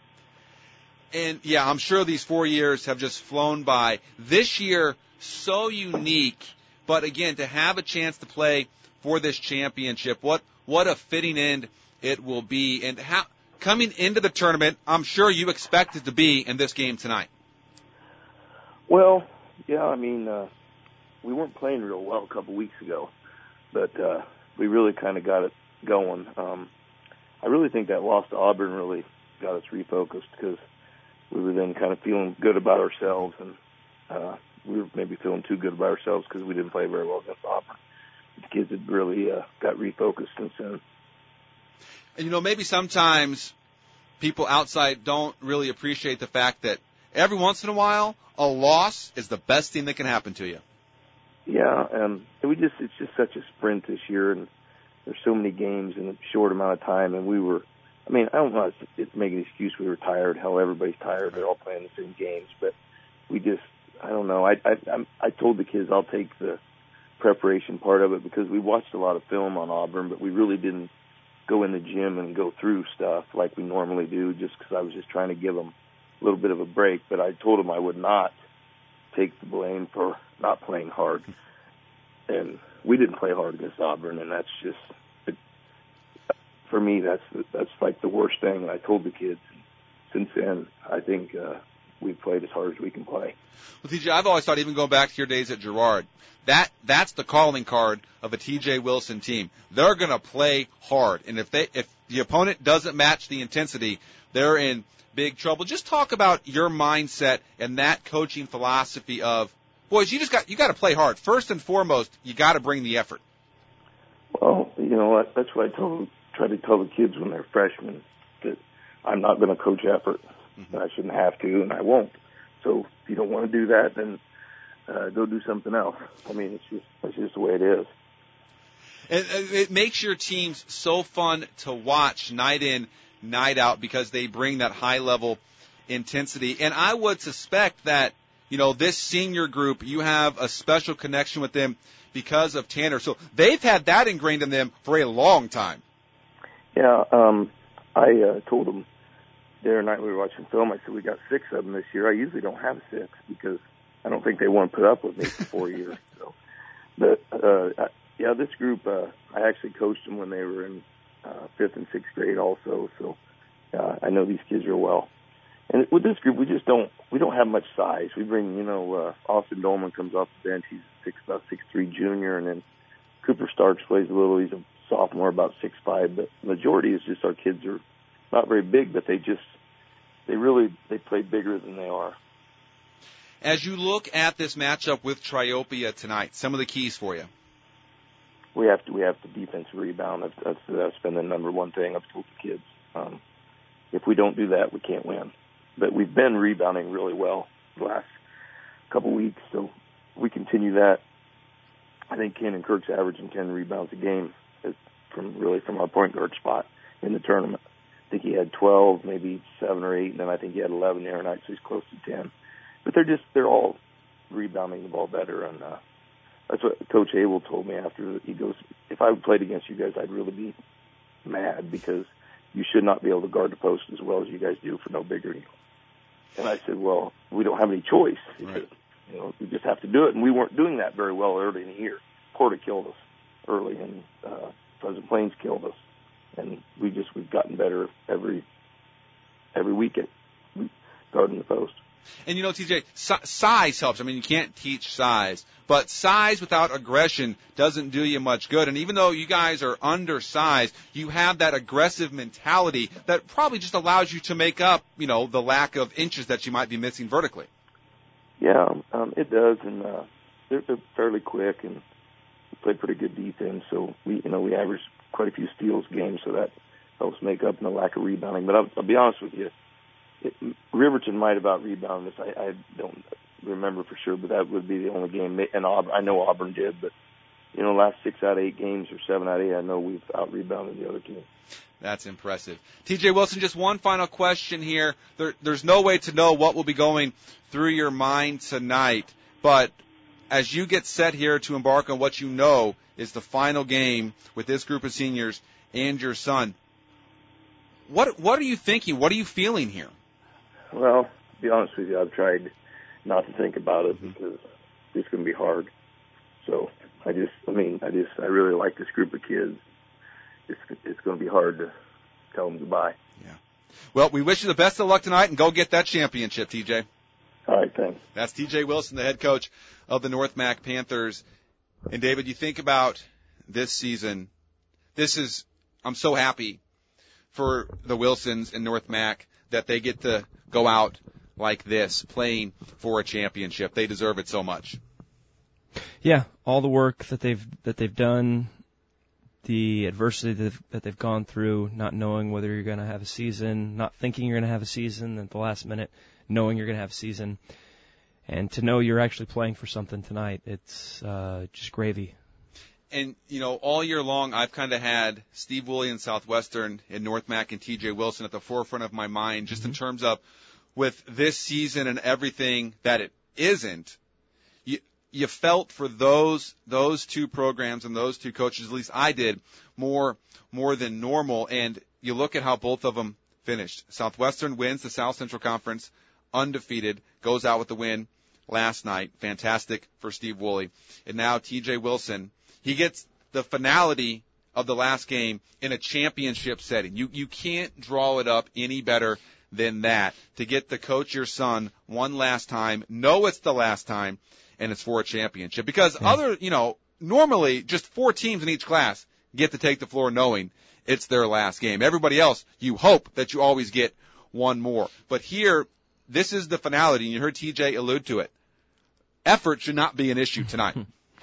And, yeah, I'm sure these 4 years have just flown by. This year, so unique, but, again, to have a chance to play for this championship, what a fitting end it will be. And coming into the tournament, I'm sure you expected to be in this game tonight. Well, yeah, I mean, we weren't playing real well a couple weeks ago, but we really kind of got it going. I really think that loss to Auburn really got us refocused because we were then kind of feeling good about ourselves, and we were maybe feeling too good about ourselves because we didn't play very well against Auburn. The kids had really got refocused since then. And, maybe sometimes people outside don't really appreciate the fact that every once in a while, a loss is the best thing that can happen to you. Yeah, it's just such a sprint this year, and there's so many games in a short amount of time, and I don't know if it's making an excuse we were tired. Hell, everybody's tired. They're all playing the same games, but I don't know. I told the kids I'll take the preparation part of it because we watched a lot of film on Auburn, but we really didn't go in the gym and go through stuff like we normally do just because I was just trying to give them a little bit of a break. But I told them I would not take the blame for not playing hard. And we didn't play hard against Auburn, and that's just for me, that's like the worst thing. And I told the kids. Since then, I think we've played as hard as we can play. Well, TJ, I've always thought, even going back to your days at Girard, that's the calling card of a TJ Wilson team. They're going to play hard, and if the opponent doesn't match the intensity, they're in big trouble. Just talk about your mindset and that coaching philosophy of, boys, you got to play hard. First and foremost, you got to bring the effort. Well, that's what I try to tell the kids when they're freshmen, that I'm not going to coach effort. Mm-hmm. I shouldn't have to, and I won't. So if you don't want to do that, then go do something else. I mean, it's just the way it is. And it makes your teams so fun to watch night in, night out because they bring that high-level intensity. And I would suspect that, this senior group, you have a special connection with them because of Tanner. So they've had that ingrained in them for a long time. Yeah, I told them the other night we were watching film, I said, we got 6 of them this year. I usually don't have 6 because I don't think they want to put up with me for 4 years. So, but, this group, I actually coached them when they were in 5th and 6th grade also. So I know these kids real well. And with this group, we don't have much size. We bring, Austin Dolman comes off the bench. He's about 6'3" junior. And then Cooper Starks plays a little. He's a sophomore, about 6'5". But the majority is just our kids are not very big, but they play bigger than they are. As you look at this matchup with Triopia tonight, some of the keys for you. We have to defensive rebound. That's been the number one thing I've told the kids. If we don't do that, we can't win. But we've been rebounding really well the last couple weeks, so we continue that. I think Ken and Kirk's averaging 10 rebounds a game from our point guard spot in the tournament. I think he had 12, maybe 7 or 8, and then I think he had 11 the other night, so he's close to 10. But they're all rebounding the ball better, and that's what Coach Abel told me after. He goes, if I played against you guys, I'd really be mad because you should not be able to guard the post as well as you guys do for no bigger deal. And I said, well, we don't have any choice. He said, we just have to do it. And we weren't doing that very well early in the year. Porter killed us early, and Pleasant Plains killed us. And we've gotten better every week at guarding the post. And, TJ, size helps. I mean, you can't teach size. But size without aggression doesn't do you much good. And even though you guys are undersized, you have that aggressive mentality that probably just allows you to make up, the lack of inches that you might be missing vertically. Yeah, it does. And they're fairly quick and play pretty good defense. So we average quite a few steals a game, so that helps make up in the lack of rebounding. But I'll be honest with you. Riverton might have out-rebounded us. I don't remember for sure, but that would be the only game. And I know Auburn did, but last 6 out of 8 games or 7 out of 8, I know we've out-rebounded the other team. That's impressive. TJ Wilson, just one final question here. There's no way to know what will be going through your mind tonight, but as you get set here to embark on what you know is the final game with this group of seniors and your son, what are you thinking? What are you feeling here? Well, to be honest with you, I've tried not to think about it because it's going to be hard. So I really like this group of kids. It's going to be hard to tell them goodbye. Yeah. Well, we wish you the best of luck tonight, and go get that championship, TJ. All right, thanks. That's TJ Wilson, the head coach of the North Mac Panthers. And David, you think about this season. I'm so happy for the Wilsons and North Mac that they get to go out like this, playing for a championship. They deserve it so much. Yeah, all the work that they've done, the adversity that they've gone through, not knowing whether you're going to have a season, not thinking you're going to have a season at the last minute, knowing you're going to have a season, and to know you're actually playing for something tonight, it's just gravy. And, all year long, I've kind of had Steve Woolley in Southwestern and North Mac and TJ Wilson at the forefront of my mind, just in terms of with this season and everything that it isn't. You felt for those two programs and those two coaches, at least I did, more than normal. And you look at how both of them finished. Southwestern wins the South Central Conference, undefeated, goes out with the win last night. Fantastic for Steve Woolley. And now TJ Wilson, he gets the finality of the last game in a championship setting. You can't draw it up any better than that. To get to coach your son one last time, know it's the last time, and it's for a championship. Because normally just 4 teams in each class get to take the floor knowing it's their last game. Everybody else, you hope that you always get one more. But here, this is the finality, and you heard TJ allude to it. Effort should not be an issue tonight.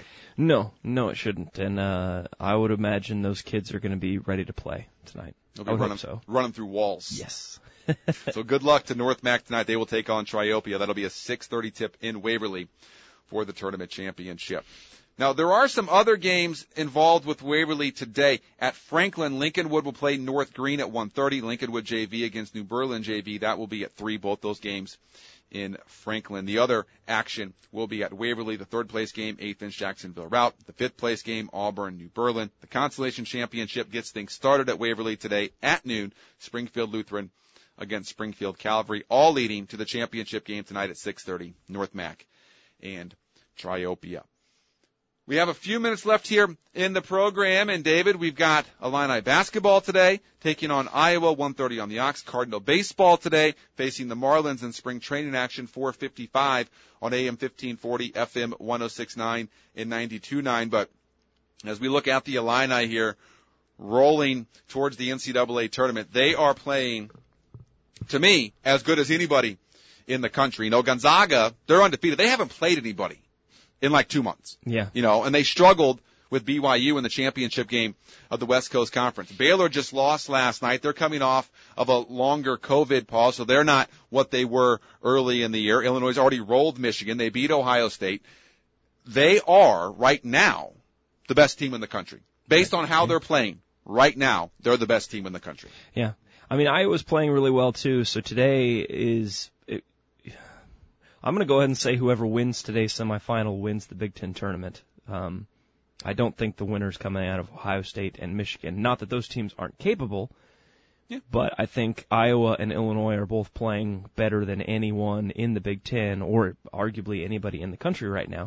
No, it shouldn't. And I would imagine those kids are going to be ready to play tonight. They'll be running through walls. Yes. So good luck to North Mac tonight. They will take on Triopia. That'll be a 6:30 tip in Waverly for the tournament championship. Now, there are some other games involved with Waverly today. At Franklin, Lincolnwood will play North Green at 1:30. Lincolnwood JV against New Berlin JV. That will be at 3, both those games in Franklin. The other action will be at Waverly, the 3rd place game, 8th inch Jacksonville Route. The 5th place game, Auburn, New Berlin. The Consolation Championship gets things started at Waverly today at noon. Springfield Lutheran against Springfield Calvary, all leading to the championship game tonight at 6:30, North Mac and Triopia. We have a few minutes left here in the program, and David, we've got Illini basketball today, taking on Iowa, 1:30 on the Ox. Cardinal baseball today, facing the Marlins in spring training action, 4:55 on AM 1540, FM 106.9 and 92.9. But as we look at the Illini here, rolling towards the NCAA tournament, they are playing, to me, as good as anybody in the country. Gonzaga, they're undefeated. They haven't played anybody in like 2 months. Yeah. And they struggled with BYU in the championship game of the West Coast Conference. Baylor just lost last night. They're coming off of a longer COVID pause, so they're not what they were early in the year. Illinois already rolled Michigan. They beat Ohio State. They are, right now, the best team in the country. Based on how they're playing, right now, they're the best team in the country. Yeah. I mean, Iowa's playing really well, too, so today I'm going to go ahead and say whoever wins today's semifinal wins the Big Ten tournament. I don't think the winner's coming out of Ohio State and Michigan. Not that those teams aren't capable, but I think Iowa and Illinois are both playing better than anyone in the Big Ten, or arguably anybody in the country right now.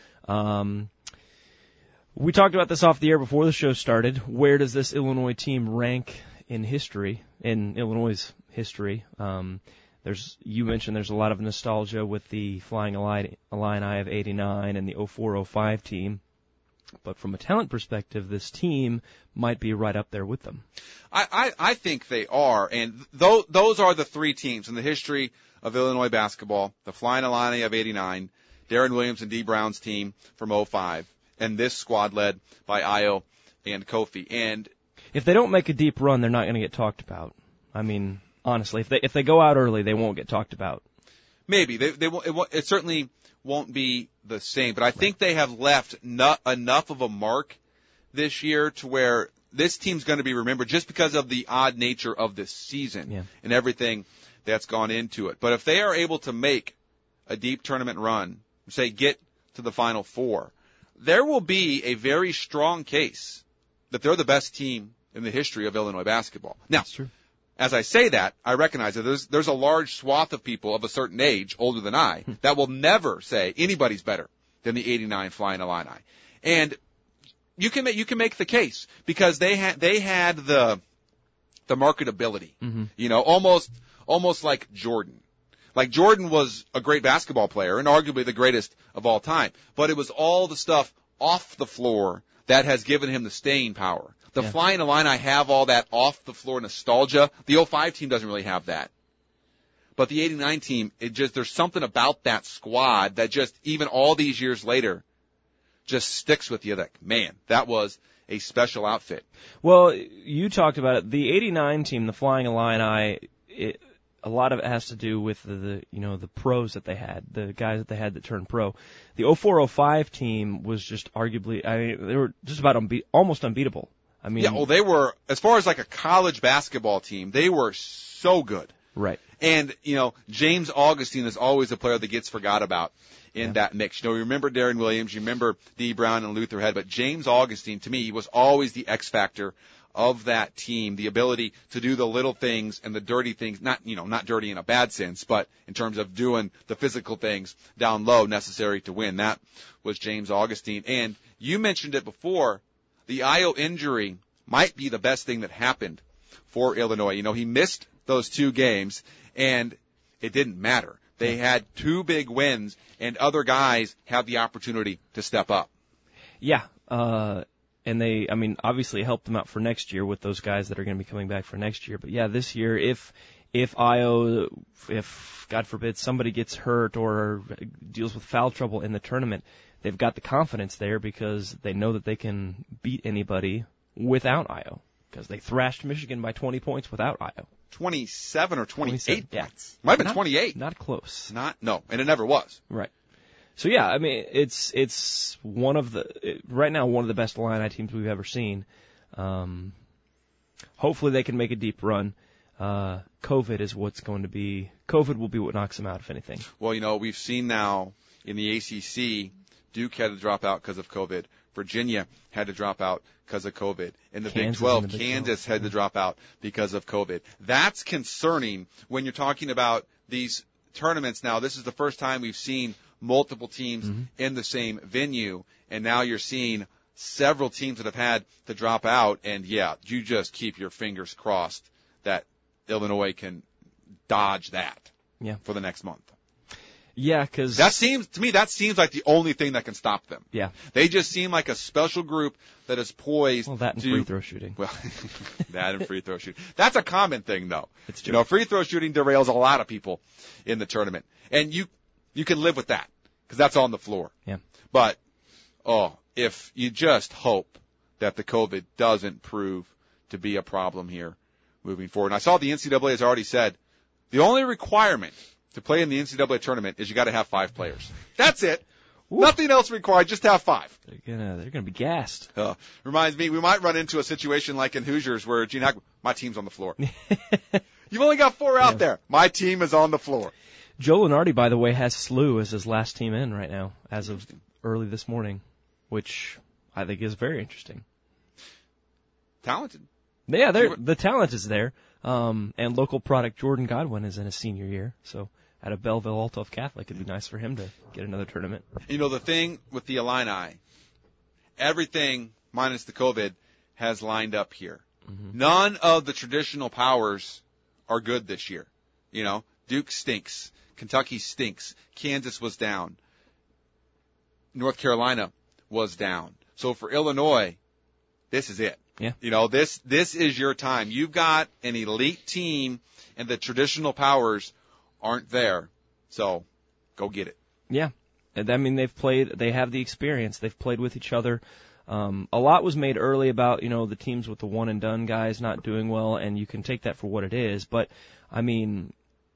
We talked about this off the air before the show started. Where does this Illinois team rank in history, in Illinois' history? You mentioned there's a lot of nostalgia with the Flying Illini of '89 and the 04-05 team. But from a talent perspective, this team might be right up there with them. I think they are. And those are the 3 teams in the history of Illinois basketball: the Flying Illini of '89, Darren Williams and Dee Brown's team from 05, and this squad led by Io and Kofi. And if they don't make a deep run, they're not going to get talked about. I mean, honestly, if they go out early, they won't get talked about. Maybe it certainly won't be the same, but I think they have left enough of a mark this year to where this team's going to be remembered just because of the odd nature of this season and everything that's gone into it. But if they are able to make a deep tournament run, say get to the Final Four, there will be a very strong case that they're the best team in the history of Illinois basketball. Now, That's true. As I say that, I recognize that there's a large swath of people of a certain age, older than I, that will never say anybody's better than the '89 Flying Illini. And you can make the case because they had the marketability, almost like Jordan. Like Jordan was a great basketball player and arguably the greatest of all time, but it was all the stuff off the floor that has given him the staying power. The Flying Illini have all that off-the-floor nostalgia. The 05 team doesn't really have that. But the 89 team, there's something about that squad that just, even all these years later, just sticks with you. Like, man, that was a special outfit. Well, you talked about it. The 89 team, the Flying Illini, a lot of it has to do with the pros that they had, the guys that they had that turned pro. The 04-05 team was just arguably, they were just about almost unbeatable. They were, as far as like a college basketball team, they were so good. Right. And, James Augustine is always a player that gets forgot about in that mix. You remember Darren Williams, you remember Dee Brown and Luther Head, but James Augustine, to me, was always the X factor of that team, the ability to do the little things and the dirty things, not dirty in a bad sense, but in terms of doing the physical things down low necessary to win. That was James Augustine. And you mentioned it before, the Ayo injury might be the best thing that happened for Illinois. He missed those 2 games, and it didn't matter. They had 2 big wins, and other guys have the opportunity to step up. Yeah, and they, obviously helped them out for next year with those guys that are going to be coming back for next year. But yeah, this year, if Ayo, if God forbid somebody gets hurt or deals with foul trouble in the tournament, they've got the confidence there because they know that they can beat anybody without Ayo, because they thrashed Michigan by 20 points without Ayo. 27 or 28 yeah. points. Might have been 28. Not close. No, and it never was. Right. So yeah, it's right now one of the best Illini teams we've ever seen. Hopefully they can make a deep run. COVID will be what knocks them out, if anything. Well, we've seen now in the ACC, Duke had to drop out because of COVID. Virginia had to drop out because of COVID. In the Big 12, Kansas had to drop out because of COVID. That's concerning when you're talking about these tournaments now. This is the first time we've seen multiple teams in the same venue, and now you're seeing several teams that have had to drop out, and you just keep your fingers crossed that Illinois can dodge that for the next month. Yeah, because that seems like the only thing that can stop them. Yeah, they just seem like a special group that is poised. Well, that and free throw shooting. Well, that and free throw shooting. That's a common thing, though. It's true. Free throw shooting derails a lot of people in the tournament, and you can live with that because that's on the floor. Yeah. But if you just hope that the COVID doesn't prove to be a problem here moving forward. And I saw the NCAA has already said the only requirement to play in the NCAA tournament is you got to have 5 players. That's it. Ooh. Nothing else required. Just have 5. They're gonna be gassed. Reminds me, we might run into a situation like in Hoosiers where Gene Hackman, my team's on the floor. You've only got 4 out there. My team is on the floor. Joe Lunardi, by the way, has SLU as his last team in right now, as of early this morning, which I think is very interesting. Talented. Yeah, the talent is there. And local product Jordan Godwin is in his senior year, so out of Belleville Althoff Catholic, it'd be nice for him to get another tournament. The thing with the Illini, everything minus the COVID has lined up here. Mm-hmm. None of the traditional powers are good this year. Duke stinks. Kentucky stinks. Kansas was down. North Carolina was down. So for Illinois, this is it. Yeah. This is your time. You've got an elite team, and the traditional powers aren't there. So go get it. Yeah. They have the experience. They've played with each other. A lot was made early about, the teams with the one and done guys not doing well, and you can take that for what it is. But,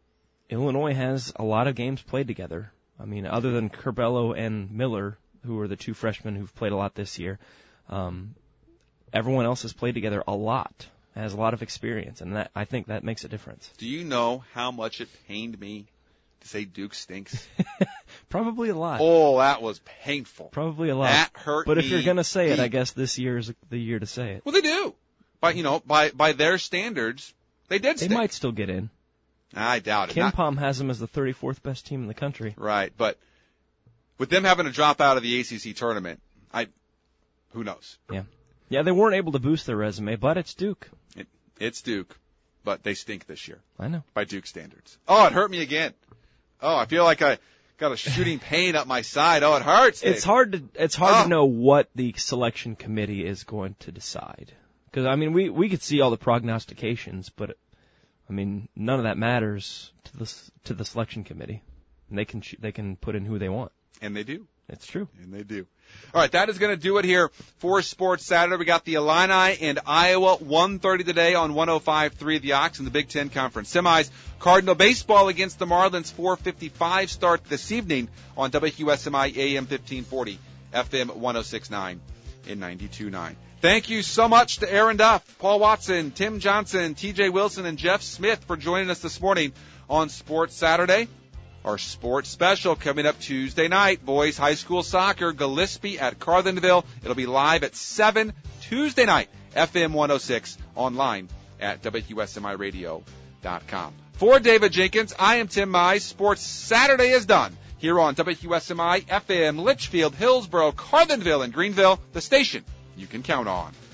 Illinois has a lot of games played together. I mean, other than Curbelo and Miller, who are the two freshmen who've played a lot this year, everyone else has played together a lot, has a lot of experience, and I think that makes a difference. Do you know how much it pained me to say Duke stinks? Probably a lot. Oh, that was painful. Probably a lot. That hurt me. But if you're going to say deep. it, I guess this year is the year to say it. Well, they do. But, by their standards, they did stink. They might still get in. I doubt it. KenPom has them as the 34th best team in the country. Right, but with them having to drop out of the ACC tournament, who knows? Yeah, they weren't able to boost their resume, but it's Duke. It's Duke, but they stink this year. I know. By Duke standards. Oh, it hurt me again. Oh, I feel like I got a shooting pain up my side. Oh, it hurts. It's hard to know what the selection committee is going to decide. Because, I mean, we could see all the prognostications, but, I mean, none of that matters to the selection committee. And they can put in who they want. And they do. It's true. And they do. All right, that is going to do it here for Sports Saturday. We got the Illini and Iowa 1:30 today on 105.3 The Ox in the Big Ten Conference Semis. Cardinal baseball against the Marlins 4:55 start this evening on WQSMI AM 1540, FM 106.9 and 92.9. Thank you so much to Aaron Duff, Paul Watson, Tim Johnson, TJ Wilson, and Jeff Smith for joining us this morning on Sports Saturday. Our sports special coming up Tuesday night, boys high school soccer, Gillespie at Carlinville. It'll be live at 7 Tuesday night, FM 106, online at WQSMIRadio.com. For David Jenkins, I am Tim Mize. Sports Saturday is done here on WQSMI FM, Litchfield, Hillsborough, Carlinville, and Greenville, the station you can count on.